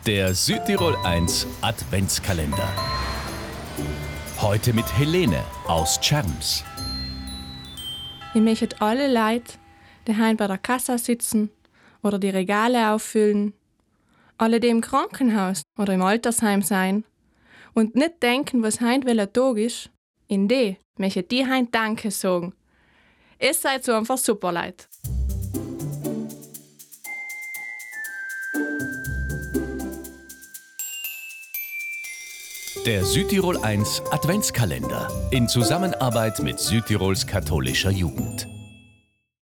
Der Südtirol 1 Adventskalender. Heute mit Helene aus Tschernms. Ich möchte alle Leute, die heim bei der Kasse sitzen oder die Regale auffüllen, alle, die im Krankenhaus oder im Altersheim sein und nicht denken, was heint welcher Tag ist, in die möchte die heint Danke sagen. Ihr seid so einfach super Leute. Der Südtirol 1 Adventskalender in Zusammenarbeit mit Südtirols katholischer Jugend.